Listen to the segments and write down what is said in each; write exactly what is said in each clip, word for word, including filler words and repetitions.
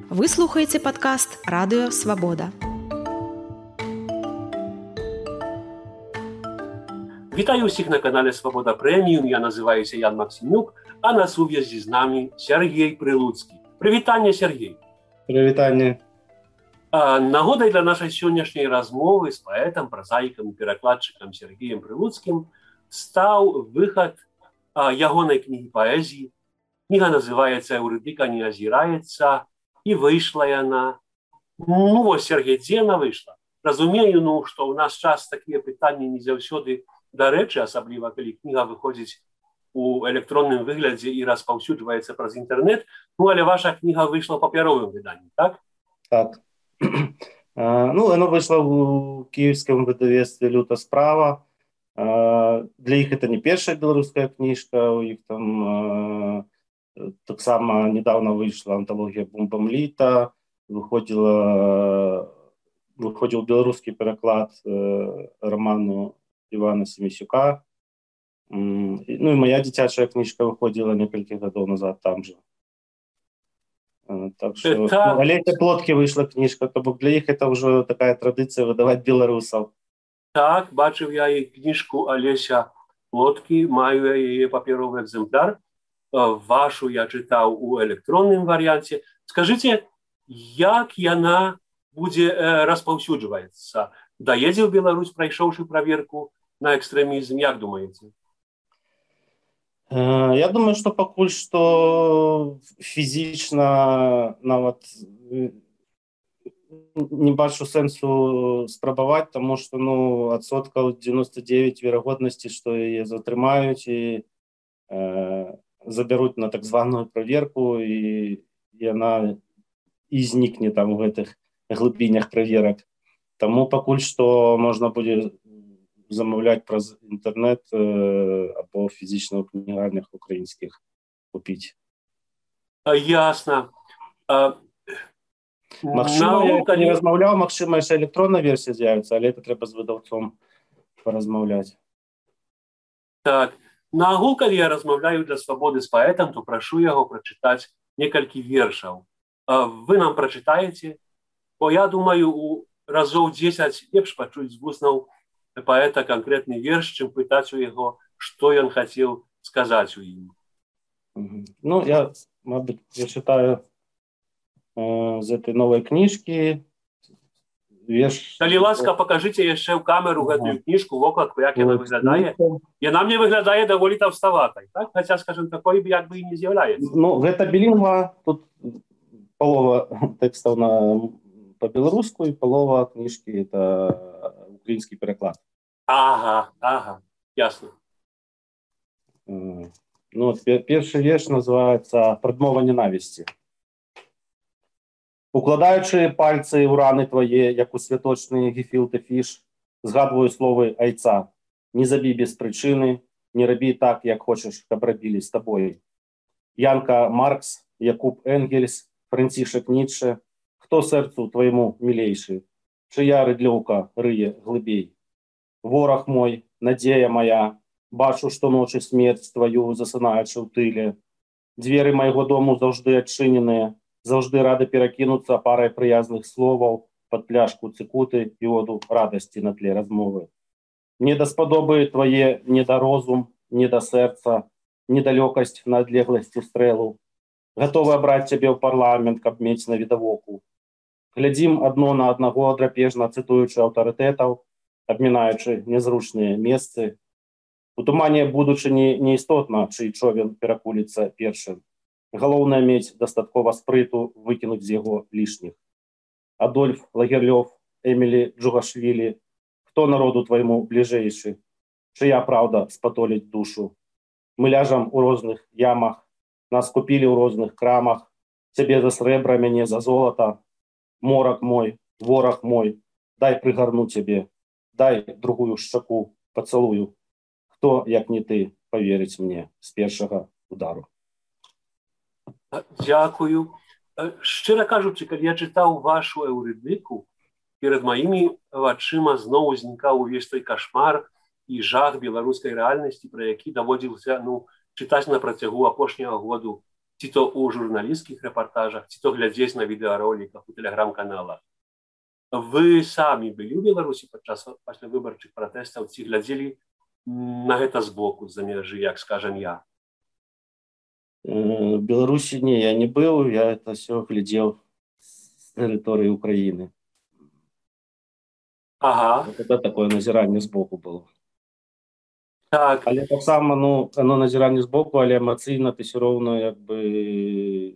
Вы слухаеце падкаст Радыё Свабода. Вітаю усіх на канале Свобода Преміум. Я называюся Ян Максимюк, а на сувязі з нами Сергей Прилуцкі. Прывітанне, Сергей. Прывітанне. Нагодай для нашай сённяшняй размовы з паэтам, празаікам і перакладчыкам Сергеем Прилуцкім стаў выхад ягонай кнігі паэзіі. Кніга называецца «Эўрыдыка не азіраецца», і выйшла яна. Ну, вось, Сергей, дзе яна выйшла? Разумею, ну, што ў нас час такія пытанні не заўсёды дарэчы, асабліва, калі кніга выходзіць у электронным выглядзе і распаўсюджваецца праз інтэрнэт. Ну, але ваша кніга выйшла ў папяровым выданні, так? Так. Ну, яно выйшла ў кіеўскім выдавецтве «Люта справа». Для іх гэта не першая беларуская кніжка, у іх там таксама недавно выйшла анталогія «Бум-бам-літа», выходзіла выходзіў беларускі пераклад роману Івана Семісюка. Ну і моя дзіцячая кніжка выходзіла некалькі гадоў назад там же. Так что, ну, Олеся Плоткі выйшла кніжка, то бок для іх это ўжо такая традыцыя выдаваць беларусаў. Так, бачыў я і кніжку Олеся Плоткі, маю яе паперовы экземпляр. Вашу я чытаў у электронным варыянце. Скажыце, як яна будзе распаўсюджваецца? Даедзе ў Беларусь, прайшоўшы праверку на экстрэмізм, як думаеце? Я думаю, што пакуль што фізічна нават не бачу сэнсу спрабаваць, таму што, ну, адсоткаў дзевяносто девять верагоднасці, што яе затрымаюць і э, забяруць на так званую праверку, і яна і знікне там у гэтых глыбінях праверак. Таму пакуль што можна будзе замаўляць праз інтэрнэт э, або фізічна ў кнігарнях украінскіх купіць. Ясна. А, магчыма, я калі... не размаўляў, магчыма, яшчэ электронная версія з'явіцца, але это трэба з выдаўцом паразмаўляць. Так. На агул, калі я размаўляю для свабоды з паэтам, то прашу яго прачытаць некалькі вершаў. Вы нам прачытаеце? Бо я думаю, у разоў дзесяць лепш пачуць з вуснаў паэта канкрэтны верш, чым пытаць у яго, што ён хацеў сказаць у ім. Ну, я, мабыць, я чытаю э, з этой новай кніжкі. Верш... Калі ласка, пакажыце яшчэ ў камеру гэтую кніжку, вокладку, як яна выглядае. Яна мне выглядае даволі таўставатай, так? Хаця, скажем, такой як бы і не з'яўляецца. Ну, гэта білінгва, тут палова тэкстаў на па-беларуску і палова кніжкі это украінскі пераклад. Ага, ага, ясна. Ну, першы верш называецца «Прадмова ненавісці». Укладаючы пальцы ў раны твае, як у святочны гефілте фіш, згадваю словы айца. Не забі без прычыны, не рабі так, як хочаш, каб рабілі з табой. Янка Маркс, Якуб Энгельс, Францішак Ніцше, хто сэрцу твайму мілейшы, чыя рыдлёўка рые глыбей. Вораг мой, надзея моя, бачу штоночы смерць тваю, засынаючы ў тыле. Дзверы майго дому заўжды адчыненыя, заўжды рады перакінуцца парай прыязных словаў пад пляшку цыкуты і воду радасці на тле размовы. Не даспадобы твае не да розум, не да сэрца, недалёкасць на адлегласці стрэлу. Гатовы абраць цябе ў парламент, каб мець на відавоку. Глядзім адно на аднаго, драпежна цытуючы аўтарытэтаў, абмінаючы незручныя месцы. У тумане будучыні неістотна, чый човен перакуліцца першым. Галоўнае мець дастаткова спрыту выкінуць з яго лішніх. Адольф Лагерлёв, Эмілі Джугашвілі, хто народу твайму бліжэйшы, чыя праўда спатоліць душу. Мы ляжам у розных ямах, нас купілі ў розных крамах, цябе за срэбра, мяне за золата. Морак мой, вораг мой, дай прыгарну цябе, дай другую шчаку, пацалую. Хто, як не ты, паверыць мне з першага удару. Дзякую. Шчыра кажучы, калі я чытаў вашу эўрыдыку, перад маімі вачыма зноў узнікаў увесь той кашмар і жах беларускай рэальнасці, пра які даводзілася, ну, чытаць на працягу апошняга году ці то ў журналісцкіх рэпартажах, ці то глядзець на відэароліках у тэлеграм-каналах. Вы самі былі ў Беларусі падчас паслявыбарчых пратэстаў, ці глядзелі на гэта збоку, з-за мяжы, як скажам я? В Беларуси не, я не был, я это все глядел с территории Украины. Ага. Вот это такое назирание сбоку было. Так. Але так само, ну, оно назирание сбоку, але эмоційно ти все равно, якби,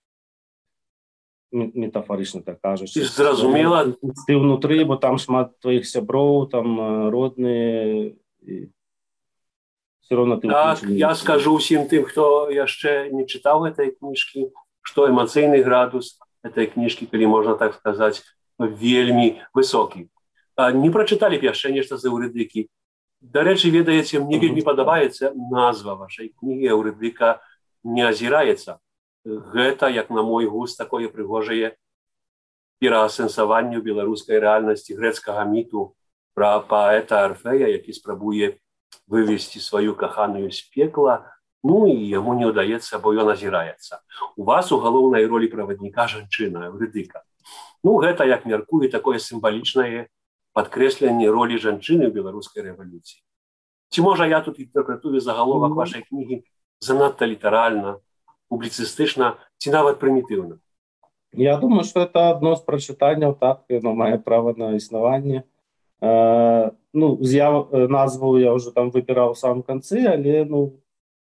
метафорично так кажеш. Ти ж зрозуміла? Ти внутрі, бо там шмат твоїх сябров, там родні, і все равно ты так, я скажу ўсім тым, хто яшчэ не чытаў гэтай кніжкі, што эмацыйны градус гэтай кніжкі, калі можна так сказаць, вельмі высокі. Не прачыталі б яшчэ нешта з Эўрыдыкі. Дарэчы, ведаеце, мне вельмі падабаецца назва вашай кнігі «Эўрыдыка не азіраецца». Гэта, як на мой густ, такое прыгожае пераасэнсаванне ў беларускай рэальнасці грэцкага міту пра паэта Арфея, які спрабуе вывести свою каханую з пекла, ну і яму не ўдаецца, бо ён азіраецца. У вас у галоўнай ролі правадніка жанчына, Эўрыдыка. Ну, гэта, як мяркую, такое сімвалічнае падкрэсленне ролі жанчыны ў беларускай рэвалюцыі. Ці можа я тут інтэрпрэтую загаловак вашай кнігі занадта літаральна, публіцыстычна, ці нават прымітыўна? Я думаю, что это одно з прачытанняў, так, оно мае права на існаванне. Uh, ну, з'яв... назву я уже там выбирал в самом конце, але, ну,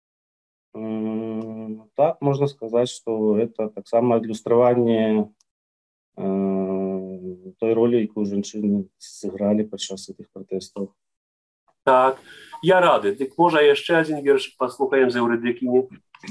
um, так, можно сказать, что это так само иллюстрование uh, той роли, яку женщины сыграли падчас этих протестов. Так, я рады. Дык, можа, яшчэ один верш паслухаем з Эўрыдыкіні?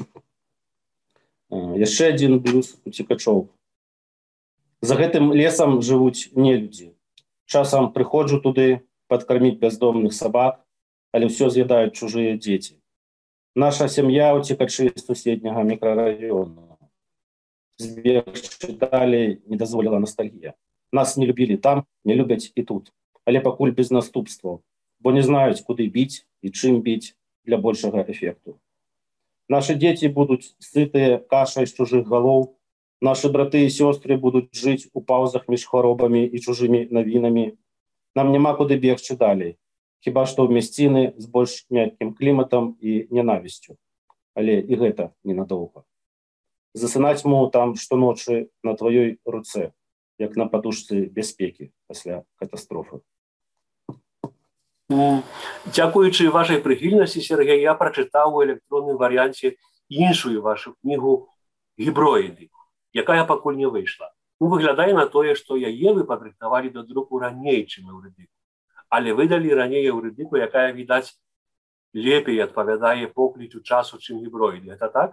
Uh, яшчэ один блюз уцекачоў. За гэтым лесам жывуць нелюдзі. Часам прыходжу туды падкарміць бяздомных сабак, але ўсё з'ядаюць чужыя дзеці. Наша сям'я уцекачы з суседняга мікрараёну. Збегчы далей не дазволіла ностальгія. Нас не любілі там, не любяць і тут, але пакуль без наступстваў, бо не знаюць, куды біць і чым біць для большага эфекту. Нашы дзеці будуць сытыя кашай з чужых галоў, наши браты і сёстры будуць жыць у паўзах між хваробамі і чужымі навінамі. Нам няма куды бегчы далей, хіба што ў мясціны з больш мяккім кліматам і ненавісцю. Але і гэта ненадоўга. Засынаць могу там штоночы на тваёй руцэ, як на падушцы бяспекі пасля катастрофы. Дзякуючы вашай прыхільнасці, Сергей, я прачытаў у электронным варыянце іншую вашу кнігу «Гіброіды», якая пакуль не выйшла. Ну, выглядае на тое, што яе вы падрыхтавалі да друку раней, чым Эўрыдыку. Але выдалі раней Эўрыдыку, якая, відаць, лепей адпавядае поклічу часу, чым гіброіды. Гэта так?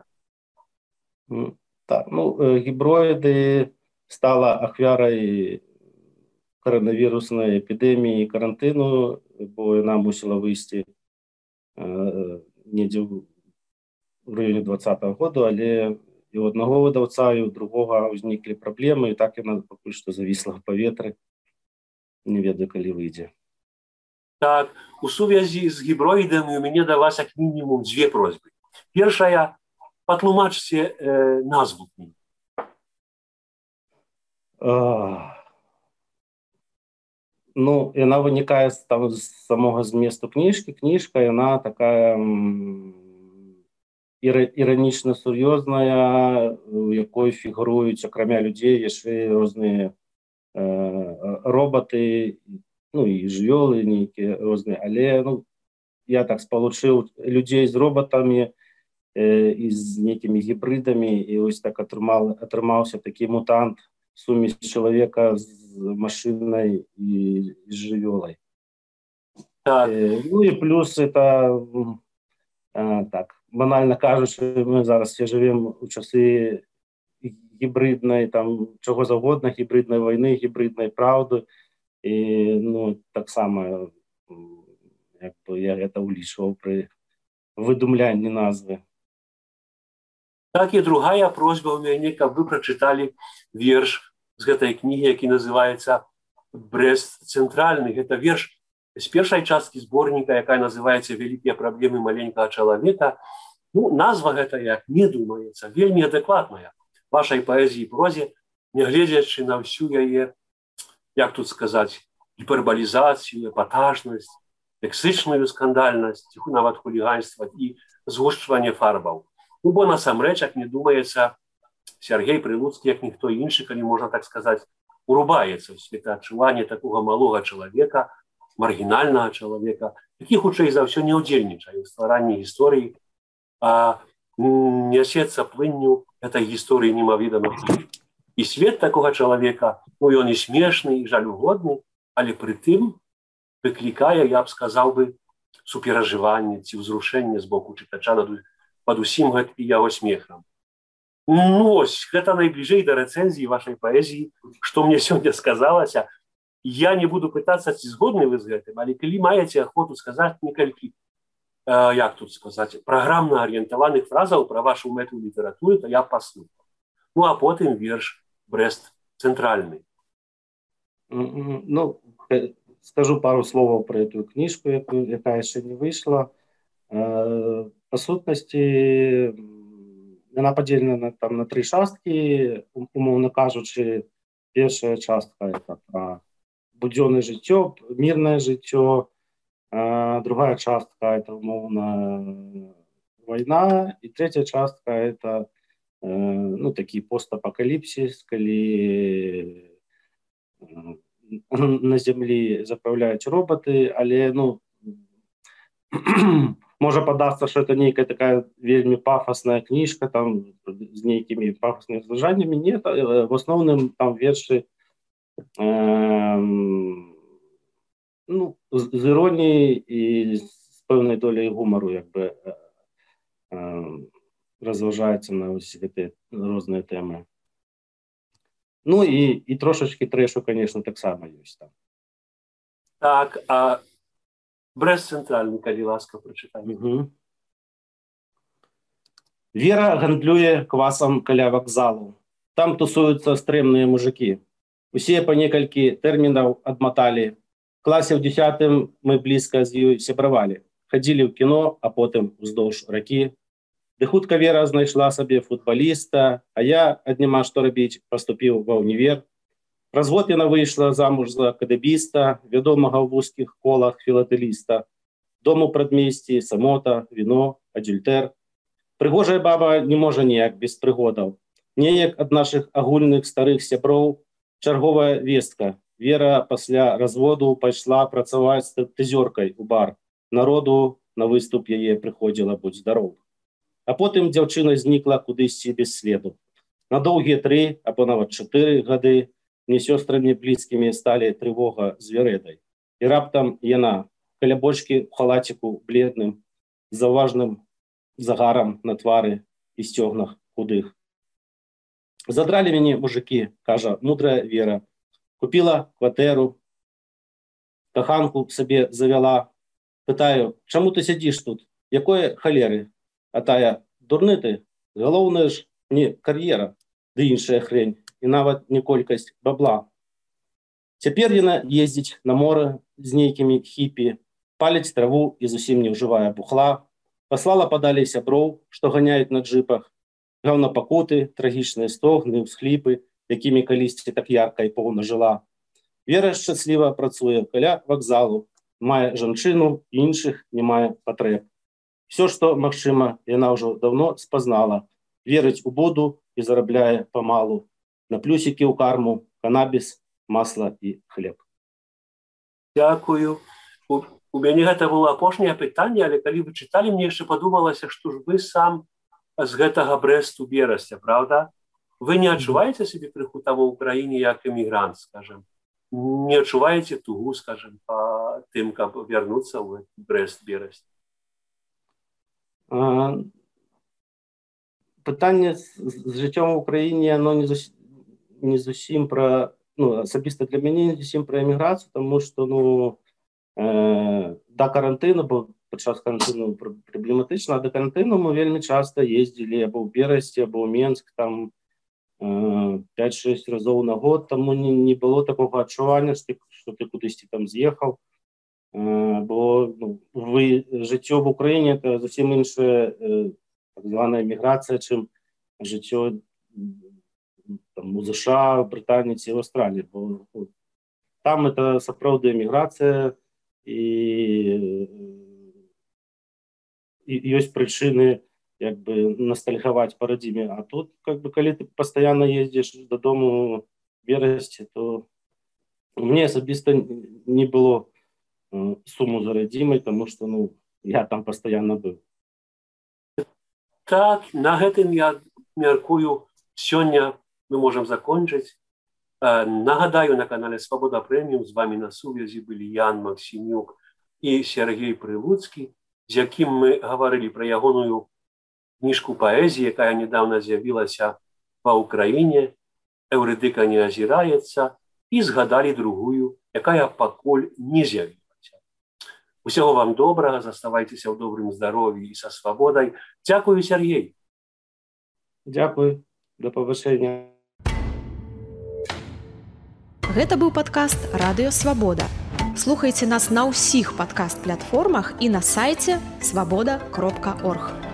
Так, ну, гіброіды стала ахвярай коронавіруснай эпідэміі і карантыну, бо яна мусіла выйсці э, недзе ў раёне двадцатага году, але і у аднаго выдаўца, і у другога ўзніклі праблемы, і так яна пакуль што завісла ў паветры. Не ведаю, калі выйдзе. Так, у сувязі з гіброідамі у мяне да вас як мінімум дзве просьбы. Першая, патлумачце э, назву кнігі. Uh, ну, яна вынікае з, там, з самога зместу кніжкі. Кніжка, яна такая іранічна сур'ёзная, у якой фігуруюць, акрамя людзей, яшчэ розныя э, робаты, ну і жывёлы нейкія розныя, але ну, я так спалучыў людзей з робатамі э, і з нейкімі гібрыдамі, і ось так атрымал, атрымаўся такі мутант, сумесь чалавека з машынай і з жывёлай. Так. Э, ну і плюс это э, так, банальна кажучы, мы зараз все живем у часы гібриднай, там, чого завгодна, гібриднай войны, гібриднай праўды, і, ну, так само, як бы, я гэта улічваў пры выдумлянні назвы. Так, і другая просьба ў мяне, каб вы прачыталі верш з гэтай кнігі, які называецца «Брест цэнтральны». Гэта верш з першай часткі зборніка, якая называецца «Вялікія праблемы маленькага чалавека». Ну, назва гэта, як не думаецца, вельмі адэкватная вашай паэзіі і прозе, нягледзячы на ўсю яе, як тут сказаць, гіпербалізацыю, эпатажнасць, лексычную скандальнасць, нават хуліганства і згушчванне фарбаў. Ну, бо насамрэч, як не думаецца, Сергей Прилуцкі, як ніхто іншы, калі можна так сказаць, урубаецца ў светаадчуванне такога малога чалавека, маргінальнага чалавека, які, хутчэй за ўсё, не ўдзельнічае ў стваранні гісторыі, а нясецца плынню этой гісторыі немаведама. І свет такога чалавека, ну, ён і смешны, і жалюгодны, але пры тым выклікае, я б сказаў бы, суперажыванне ці ўзрушэнне з боку чытача пад усім гэтым яго смехам. Ну, ось, гэта найбліжэй да рэцэнзіі вашай паэзіі, што мне сёння сказалася. Я не буду пытацца, ці згодны вы з гэтым, але калі маеце ахвоту сказаць некалькі, э, як тут сказаць, праграмна арыентаваных фразаў пра вашу мэту літаратуры, то я паслухаў. Ну, а потым верш «Брэст цэнтральны». Ну, скажу пару словаў пра эту кніжку, якая яшчэ не выйшла. Па сутнасці, яна падзелена там на тры часткі, умоўна кажучы. Першая частка это про будзённае жыццё, мірнае жыццё, другая частка это умоўна вайна, і третья частка это ну, такі постапакаліпсіс, калі на зямлі запраўляюць роботы, але ну можа падацца, што это нейкая такая вельмі пафасная кніжка там з нейкімі пафаснымі зважаннямі. Нет, в асноўным там вершы э, ну, з, з іроніяй і з пэўнай доляй гумару як бы э, разважаецца на ўсе гэтыя розныя тэмы. Ну і, і трошачкі трэшу, конечно, таксама ёсць там. Так, а Брэст цэнтральны, калі ласка, прачытай. Угу. Вера гандлюе квасам каля вакзалу. Там тусуюцца стрэмныя мужыкі. Усе па некалькі тэрмінаў адматалі. Класе ў дзесятым мы блізка з ёй сябравалі. Хадзілі ў кіно, а потым уздоўж ракі. Ды хутка Вера знайшла сабе футбаліста, а я, ад няма што рабіць, паступіў ва ўнівер. Праз год яна выйшла замуж за кадэбіста, вядомага ў вузкіх колах філатэліста. Дому прадмесці, самота, віно, адюльтэр. Прыгожая баба не можа ніяк без прыгодаў. Неяк ад нашых агульных старых сяброў чарговая вестка. Вера пасля разводу пайшла працаваць стриптызёркай у бар. Народу на выступ яе прыходзіла будь здароў. А потым дзяўчына знікла кудысьці без следу. На доўгія тры або нават чатыры гады мне сёстрамі блізкімі сталі трывога з вярэдай. І раптам яна каля бочкі ў халаціку бледным, з заўважным загарам на твары і сцёгнах худых. Задралі мяне мужыкі, кажа мудрая Вера. Купіла кватэру, каханку сабе завяла. Пытаю, чаму ты сядзіш тут? Якое халеры? А тая, дурны ты, галоўнае ж не кар'ера, ды іншая хрень. І нават не колькасць бабла. Цяпер яна ездзіць на мора з нейкімі хіпі, паліць траву і зусім не ўжывае бухла, паслала падалей сяброў, што ганяюць на джыпах, гаўнапакуты, трагічныя стогны, ўсхліпы, якімі калісьці так ярка і поўна жыла. Вера шчасліва працуе каля вакзалу, мае жанчыну, іншых не мае патрэб. Всё, што магчыма, яна ўжо даўно спазнала, верыць у Буду і зарабляе памалу. На плюсікі ў карму, канабіс, масла і хлеб. Дякую. У, у мяне гэта было апошняе пытанне, але калі вы чыталі, мне яшчэ падумалася, што ж вы сам з гэтага Брэсту берасця, правда? Вы не адчуваеце сябе крыху там у Украіне як эмігрант, скажем? Не адчуваеце тугу, скажем, па тым, каб вярнуцца ў Брэст берасць? А, пытанне з, з жыццём у Украіне, оно не зусім не зусім пра, ну, асабіста для мяне не зусім пра эміграцыю, таму што, ну, э, да карантыну, бо падчас карантыну праблематычна, а да карантыну мы вельмі часта ездзілі або ў Берасці, або ў Менск, там э, пяць-шэсць разоў на год, таму не, не было такога адчування, што, што ты кудысьці там з'ехаў, э, бо ну, вы, жыццё в Украіне это зусім іншая э, так званая міграцыя, чым жыццё там, у ЗША, Брытаніі ці ў Аўстраліі. Бо там это сапраўды міграцыя, і, і ёсць прычыны як бы ностальгаваць па радзіме. А тут, как бы, калі ты пастаянна ездзіш дадому берасці, то мне асабіста не было суму за радзімай, таму што ну, я там пастаянна быў. Так, на гэтым я мяркую, сёння мы можам закончыць. Нагадаю, на канале Свабода Прэміум з вами на сувязі былі Ян Максімюк і Сергей Прылуцкі, з якім мы гаварылі пра ягоную кніжку паэзіі, якая недавно з'явілася ва ўкраіне, «Эўрыдыка не азіраецца», і згадалі другую, якая пакуль не з'явілася. Усяго вам добрага, заставайцеся ў добрым здаров'і і са свабодай. Дзякую, Сергей. Дзякуй, да пабачэння. Гэта быў падкаст «Радыё Свабода». Слухайце нас на ўсіх падкаст-платформах і на сайце свабода кропка орг.